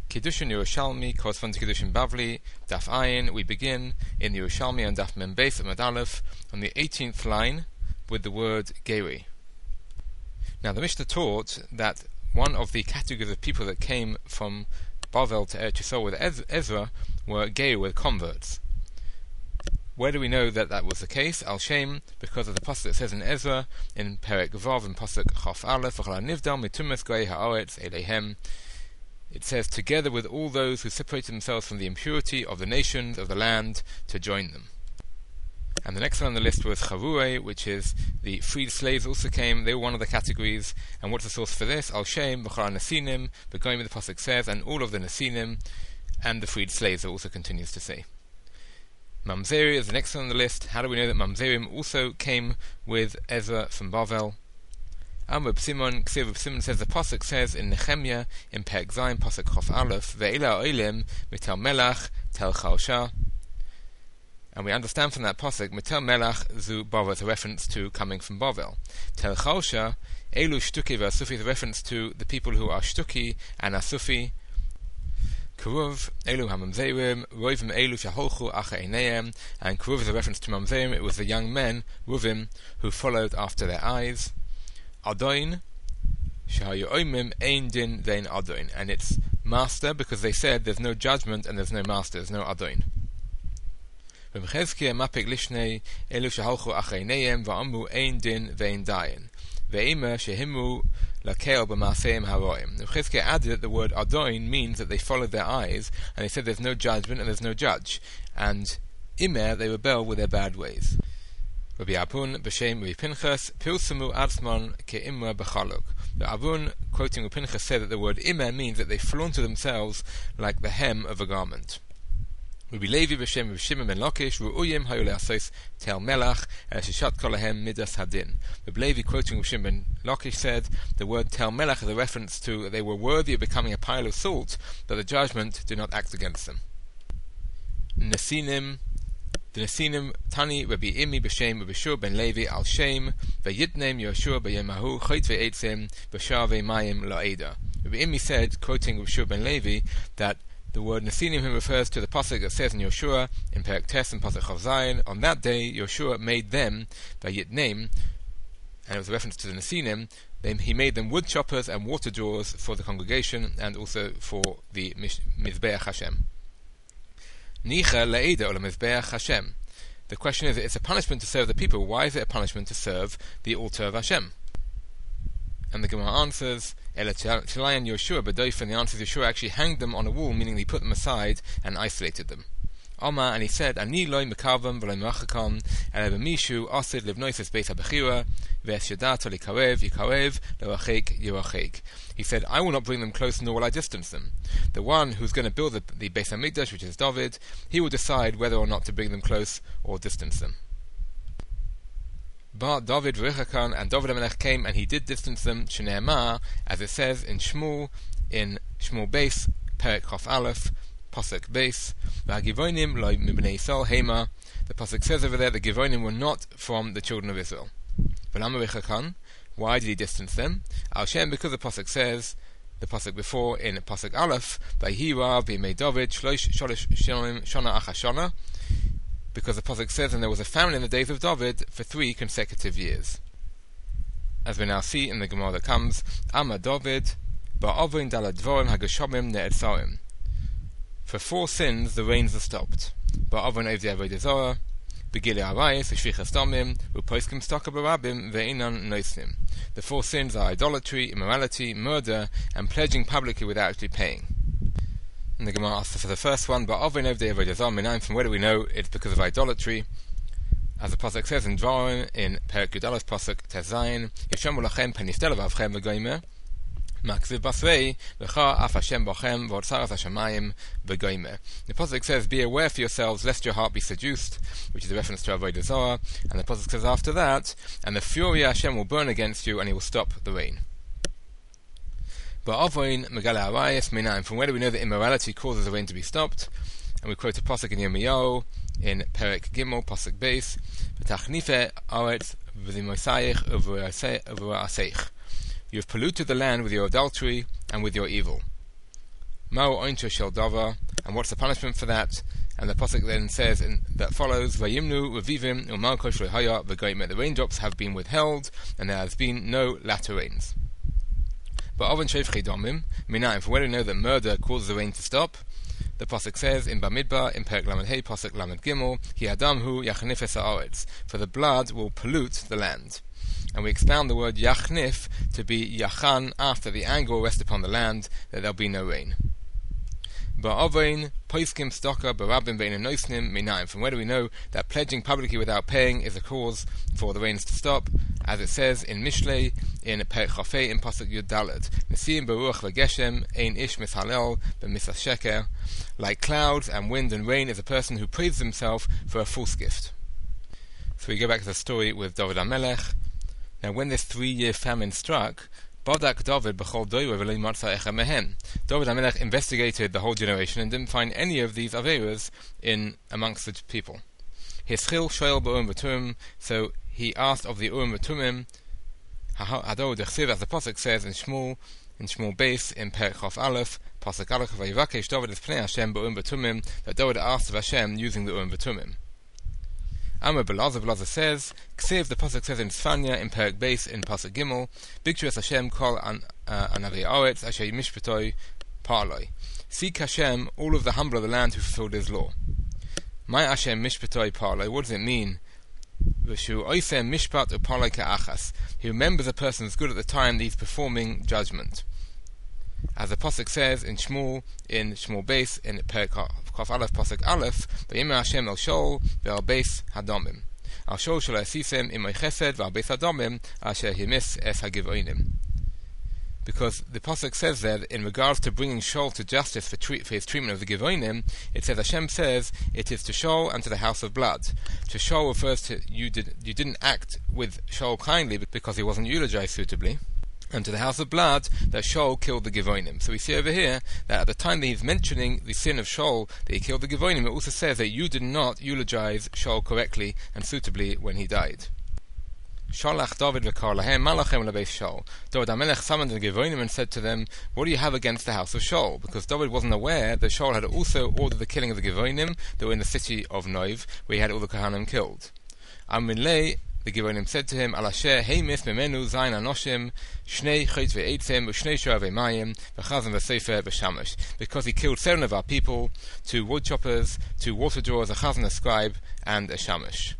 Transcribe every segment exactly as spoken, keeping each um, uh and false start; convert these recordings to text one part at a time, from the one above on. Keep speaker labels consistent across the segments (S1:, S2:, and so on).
S1: Kiddushin Yerushalmi corresponds to Kiddushin Bavli, Daf Ayin. We begin in the Yerushalmi and Daf Mem Beis Amud Aleph on the eighteenth line with the word Geri. Now the Mishnah taught that one of the categories of people that came from Bavel to Eretz Yisrael with Ezra were Geri, with converts. Where do we know that that was the case? Al Shem, because of the pasuk that says in Ezra, in Perek Vav and pasuk Chaf Aleph, V'chol nivdal mitumas goy haaretz eleihem. It says, together with all those who separated themselves from the impurity of the nations of the land, to join them. And the next one on the list was Chavurei, which is the freed slaves also came. They were one of the categories. And what's the source for this? Al Shem, B'chol Nesinim, but going with the pasuk says, and all of the Nesinim and the freed slaves, it also continues to say. Mamzeri is the next one on the list. How do we know that Mamzerim also came with Ezra from Bavel? Amr Simon, Ksiv Simon says, the pasuk says in Nehemiah, in Perek Zayin, pasuk Chof Aleph, Ve'ila Oilim, Mitel Melach, Tel Chalsha. And we understand from that pasuk, Mitel Melach zu Bavel is a reference to coming from Bavel. Tel Chalsha, Elu Shtuki ve'Asufi is a reference to the people who are Shtuki and Asufi. Kuruv, Elu HaMamzerim, Rovim Elu Shaholchu Acha Eineim, and Kuruv is a reference to Mamzerim. It was the young men, Ruvim, who followed after their eyes. Adoin, Shahayu Oimim Ein Din Vein Adoin, and it's master because they said there's no judgment and there's no master, there's no Adoin. V'mchezkiah Mapik Lishnei Elu Shaholchu Acha Eineim Va'amu Ein Din Vein Dayin Ve'ima Shehimu Lakel b'maaseim haroim. Chizkiah added that the word Adoin means that they followed their eyes, and they said there's no judgment and there's no judge. And Imer, they rebel with their bad ways. Rabbi Abun b'shem Rabbi Pinchas pilsemu atzman ke'imra b'chaluk. The Abun, quoting Rabbi Pinchas, said that the word Imer means that they flaunted themselves like the hem of a garment. Rabbi Levi b'shem Rabbi Shimon ben Lakish ru'uyim hayu le'asos tel melach shishat kolahem midas hadin. Rabbi Levi, quoting Rabbi Shimon ben Lakish, said the word tel melach is a reference to that they were worthy of becoming a pile of salt, that the judgment did not act against them. Nesinim, the Nesinim Tani Rabbi Imi b'shem Rabbi Shur ben Levi al Shem v'yitnem Yoshua b'yemahu chayt ve'etzim b'shar ve'mayim la'eda. Rabbi Imi said, quoting Rabbi Shur ben Levi, that the word Nesinim refers to the pasuk that says in Yoshua, in Perek Tes and pasuk Chav Zayin, on that day Yoshua made them, v'yitnem, and it was a reference to the Nesinim, then he made them wood choppers and water drawers for the congregation and also for the Mizbeach Hashem. Nicha le'eda ola Mizbeach Hashem. The question is, it's a punishment to serve the people. Why is it a punishment to serve the altar of Hashem? And the Gemara answers, Ela Chilayan Yoshua B'doif, and the answer is Yoshua actually hanged them on a wall, meaning he put them aside and isolated them. Omar, and he said, Ani loy mekavam v'loy machakam, ele b'mishu asid livnoises beis ha'bechira, v'es yadato likarev yikarev, le'rachek yirachek. He said, I will not bring them close, nor will I distance them. The one who's going to build the, the Beis HaMikdash, which is David, he will decide whether or not to bring them close or distance them. But David Rechakan, and David HaMelech came and he did distance them, Shne'emah, as it says in Shmuel, in Shmuel Beis, Perek Chof Aleph, pasuk Beis, V'hagivonim lo mibnei Yisrael hema. The pasuk says over there, the Givonim were not from the children of Israel. V'lama Rechakan, why did he distance them? Al Shem, because the pasuk says, the pasuk before in pasuk Aleph, V'hira b'imei David shlosh sholosh shana achashana, because the pasuk says, and there was a famine in the days of David for three consecutive years. As we now see in the Gemara that comes, Amma David ba'ovin daladvorim hagashomim ne'etzarim. For four sins the rains are stopped. Ba'ovin evdi avodah zarah, begili arayis, v'shvichas damim, u'poskim staka barabim, ve'inan noisnim. The four sins are idolatry, immorality, murder, and pledging publicly without actually paying. And the Gemara asks for the first one, but Avin Evdei Avodah Zarah Minayin, from where do we know it's because of idolatry? As the pasuk says in Dvarim, in Perek Yud Aleph pasuk Tes Zayin, Yishomu lachem peniftel avavchem v'goymer, Maksiv basvei v'cha af Hashem bochem v'otzaras hashamayim v'goymer. The pasuk says, be aware for yourselves lest your heart be seduced, which is a reference to Avodah Zarah. And the pasuk says after that, and the fury of Hashem will burn against you, and he will stop the rain. But from where do we know that immorality causes the rain to be stopped? And we quote a pasuk in Yirmiyahu in Perek Gimel pasuk Beis, V'tachnife aretz v'zimosayich uv'ra'aseich. You have polluted the land with your adultery and with your evil. Ma'u oincho shel dava, and what's the punishment for that? And the pasuk then says in, that follows, Vayimnu revivim u'malkosh lehaya v'goyim. The raindrops have been withheld, and there has been no latter rains. But oven shevchei domim minaim. For where do we know that murder causes the rain to stop? The pasuk says in Bamidbar, in Perek Lamed Hey, pasuk Lamed Gimel, Ki Adam hu yachnifes haaretz, for the blood will pollute the land. And we expound the word yachnif to be yachan, after the anger will rest upon the land, that there will be no rain. Ba'ovein poiskim stoka barabim bein noisnim minaim. From where do we know that pledging publicly without paying is a cause for the rains to stop? As it says in Mishlei, in Perek Chafei, in pasuk Yud Daled, Nesim beruach v'geshem ein ish mishalel b'misas sheker. Like clouds and wind and rain is a person who praises himself for a false gift. So we go back to the story with David HaMelech. Now, when this three-year famine struck, Badak David b'chol doiwe v'lo matza echa mehen. David HaMelech investigated the whole generation and didn't find any of these averas in amongst the people. Hischil shoel b'urim v'tumim, so he asked of the urim v'tumim. Hado dechsiv, as the pasuk says in Shmuel, in Shmuel Beis, in Perek Chof Aleph, pasuk Aleph, vayivakesh David es pnei Hashem b'urim v'tumim, that David asked of Hashem using the urim v'tumim. Amar Belaza, Belaza says, Ksiv, the pasuk says in Sfanya, in Perek Beis, in pasuk Gimel, Biktu es Hashem kol an avi aretz asher mishpatoi parloi. Seek Hashem, all of the humble of the land who fulfilled His law. My Hashem mishpatoi parloi. What does it mean? V'shu oisem mishpat uparloi ka'achas. He remembers a person is good at the time that he's performing judgment. As the pasuk says in Shmuel, in Shmuel Beis, in Perek Chof Aleph, pasuk Aleph, V'yimei Hashem el shol ve'al beis hadomim. Al shol shel asisem imay chesed ve'al beis hadomim asher himis es hagivonim. Because the pasuk says that in regards to bringing shol to justice for, treat, for his treatment of the givonim, it says Hashem says it is to shol and to the house of blood. To shol refers to you did you didn't act with shol kindly because he wasn't eulogized suitably. And to the house of blood, that Shaul killed the Givonim. So we see over here that at the time that he's mentioning the sin of Shaul, that he killed the Givonim, it also says that you did not eulogize Shaul correctly and suitably when he died. Shalach David v'kar lahem malachem lebeis Shaul. David HaMelech summoned the Givonim and said to them, what do you have against the house of Shaul? Because David wasn't aware that Shaul had also ordered the killing of the Givonim that were in the city of Noiv, where he had all the Kohanim killed. Amin the Givonim said to him, Alasher heimis memenu zayin anoshim shnei chayt ve'eitzem u'shnei shor ve'mayim v'chazan v'sefer v'shamash. Because he killed seven of our people, two wood choppers, two water drawers, a chazan, a scribe, and a shamash.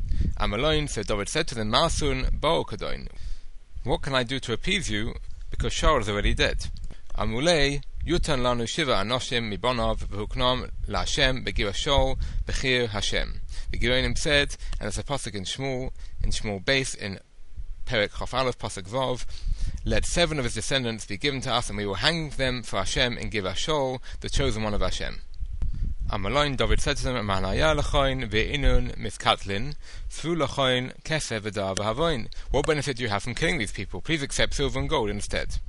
S1: Amalon, so David said to them, Masun bo'o kadoin. What can I do to appease you? Because Shaul is already dead. Amulei yutan lanu shiva anoshim mibonov v'huknom la'Hashem begiva Shaul bechir Hashem. The Givonim said, and it's a pasuk in Shmuel, in Shmuel Beis, in Perek Chof Aleph, pasuk Vav, let seven of his descendants be given to us, and we will hang them for Hashem and give Shaul, the chosen one of Hashem. Amalon, David said to them, Manaya lechoin ve'inun miskatlin, through lechoin keseh v'da v'havoin. What benefit do you have from killing these people? Please accept silver and gold instead.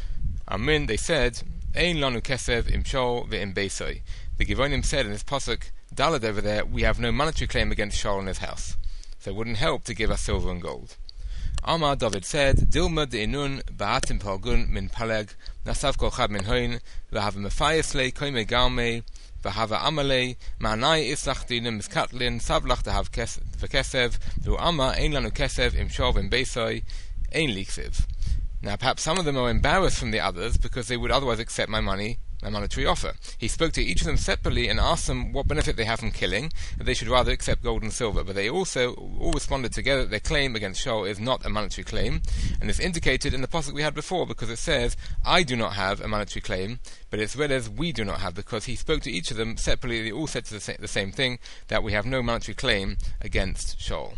S1: Amin, they said, Ein lanu keseh im Shaul ve'im beisoi. The Givonim said in this pasuk Daled over there, we have no monetary claim against Shaul and his house, so it wouldn't help to give us silver and gold. Amar, David said, Dilma de'inun ba'atim palgun min paleg nasav kol chad min hoin v'hava mefayes le koime galme v'hava amale ma'anai islach dinam miskatlin savlach dehav v'kesev v'u'ama ein lanu kesev im Shaul v'im beisoi ein liksiv. Now perhaps some of them are embarrassed from the others because they would otherwise accept my money, my monetary offer. He spoke to each of them separately and asked them what benefit they have from killing, that they should rather accept gold and silver. But they also all responded together that their claim against Shaul is not a monetary claim, and it's indicated in the pasuk we had before, because it says, I do not have a monetary claim, but it's read as we do not have, because he spoke to each of them separately. They all said the, sa- the same thing, that we have no monetary claim against Shaul.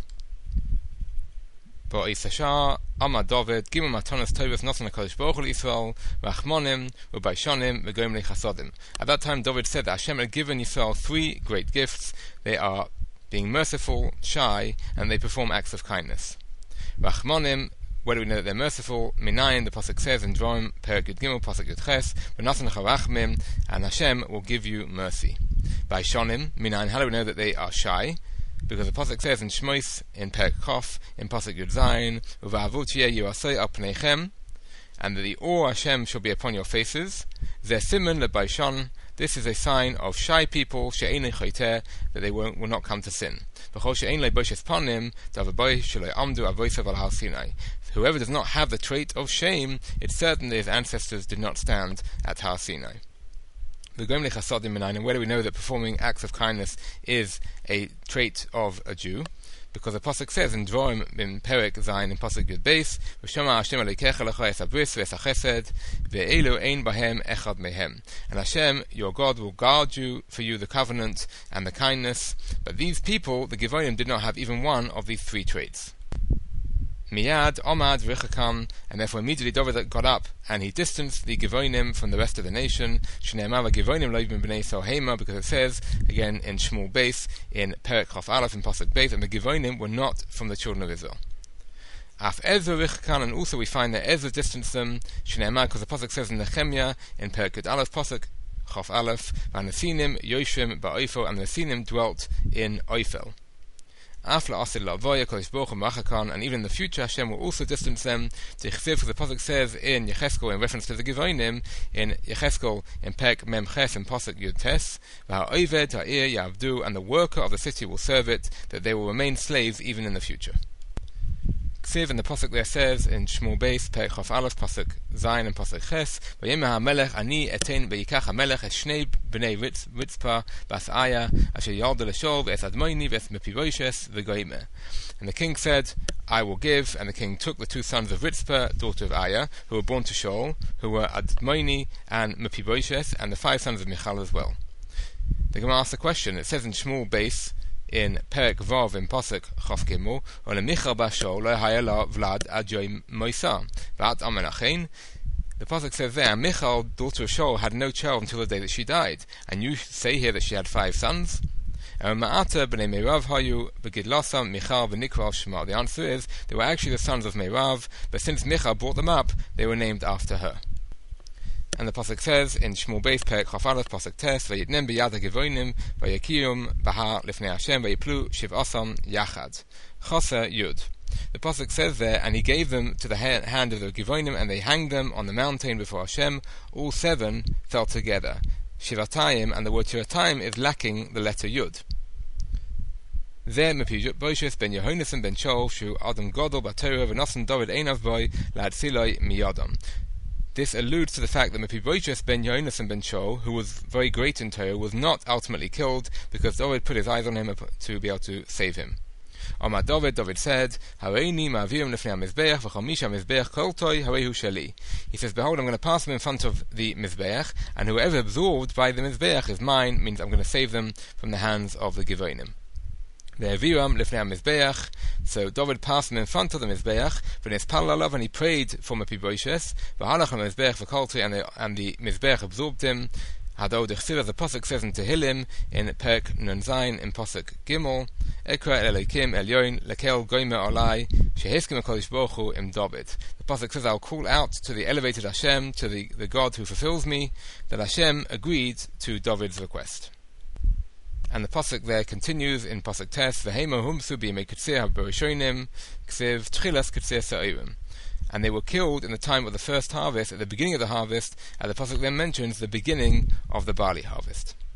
S1: Ba'isashar Amar David Gimel Matanos Tovos Nosan HaKadosh Baruch Hu Yisrael V'achmonim U'Baishonim V'Goyim Lechasodim. At that time David said that Hashem had given Yisrael three great gifts. They are being merciful, shy, and they perform acts of kindness. V'achmonim, where do we know that they're merciful? Minayin, the pasuk says in Dvarim Perek Yud Gimel pasuk Yud Ches, V'Nasan Charachmim, and Hashem will give you mercy. Baishonim, Minayin, how do we know that they are shy? Because the pasuk says in Shmos, in Perek Chof, in pasuk Yud Zayin, Uva'avut yeh yuasei al pneichem, and that the Or Hashem shall be upon your faces. Zeh siman lebaishon. This is a sign of shy people, she'ein lechoiter, that they won't, will not come to sin. V'chol she'ein leiboshes panim, davaboy shelo amdu avosav al har Sinai. Whoever does not have the trait of shame, it's certain that his ancestors did not stand at Har Sinai. And where do we know that performing acts of kindness is a trait of a Jew? Because the pasuk says in Dvorim in Perek Zayin in pasuk Yud Beis, "V'shama Hashem Elokecha lecha es habris v'es hachesed ve'elu ein bahem echad mehem." And Hashem, your God, will guard you for you the covenant and the kindness. But these people, the Givonim, did not have even one of these three traits. Miyad, Omad, V'chakam, and therefore immediately David got up and he distanced the Givonim from the rest of the nation. Shneimah Givonim lo yibn b'nei Sohema, because it says again in Shmuel Beis in Perek Chaf Aleph in Pasuk Beis, and the Givonim were not from the children of Israel. Af Ezra V'chakam, and also we find that Ezra distanced them. Shneimah, because the Pasuk says in Nehemiah in Perek Yud Aleph Pasuk Chaf Aleph, V'anesinim Yoshim ba'Ophel, and the Nesinim dwelt in Ophel. And even in the future Hashem will also distance them. The Pasuk says in Yecheskel in reference to the Givonim, in Yecheskel in Perek Mem Ches in Pasuk Yud Tes, and the worker of the city will serve it, that they will remain slaves even in the future. Ksiv in the pasuk there says in Shmuel Beis Perek Chaf Aleph pasuk Zayin and pasuk Ches, Vayimah HaMelech ani etein beikach HaMelech es shnei bnei Ritzpa bas Aya asher yalda l'shol v'es Admoni v'es Mepiboshes v'goyme. And the king said, I will give, and the king took the two sons of Ritzpa, daughter of Aya, who were born to Shaul, who were Admoni and Mepiboshes, and the five sons of Michal as well. The Gemara asks a question. It says in Shmuel Beis in Perek Vav in Pasuk Chaf Gimel, "Ole Michal Bashol lo hayela Vlad adjoy Moisa Vat Amenachein." The pasuk says there, Michal, daughter of Shaul, had no child until the day that she died, and you say here that she had five sons. And Ma'ata b'nei Meirav hayu b'gidlasam Michal v'nikral Shema. The answer is they were actually the sons of Meirav, but since Michal brought them up, they were named after her. And the pasuk says in Shmuel Beis Perek Chaf Aleph pasuk Tes, Vayitnem b'yad ha'givonim vayakiyum bahar lifnei Hashem vayiplu shiv'asam yachad. Chasa Yud. The pasuk says there, and he gave them to the hand of the Givonim, and they hanged them on the mountain before Hashem. All seven fell together. Shivatayim, and the word Shivatayim is lacking the letter Yud. There Mepiboshes ben Yehonasan ben Shaul shu Adam Godol b'Torah v'Nasan David einav boy la'atziloi miyadam. This alludes to the fact that Mepiboshes ben Yehonasan ben Shaul, who was very great in Torah, was not ultimately killed because David put his eyes on him to be able to save him. Omar David, David said, Hareini ma'avirim lefnei HaMizbeach v'chamisha HaMizbeach kol toi harehu sheli. He says, behold, I'm going to pass them in front of the Mizbeach, and whoever absorbed by the Mizbeach is mine, means I'm going to save them from the hands of the Givonim. Ve'aviram lefnei HaMizbeach. So David passed them in front of the Mizbeach, v'nespal alav, and he prayed for Mepiboshes, v'halach HaMizbeach v'kol toi, and the, and the Mizbeach absorbed him. Hadod Echsir, as the pasuk says in Tehillim, in Perek Nun Zayin, in pasuk Gimel, Ekra el Elokim Elyon lekel goyme olai sheheskim HaKadosh Baruch Hu im David. The pasuk says, I'll call out to the elevated Hashem, to the, the God who fulfills me, that Hashem agreed to David's request. And the pasuk there continues in pasuk Tes, V'hema humsu b'yemei Ketzir ha'berishonim ksiv tchilas Ketzir sa'irim. And they were killed in the time of the first harvest, at the beginning of the harvest, and the pasuk then mentions the beginning of the barley harvest.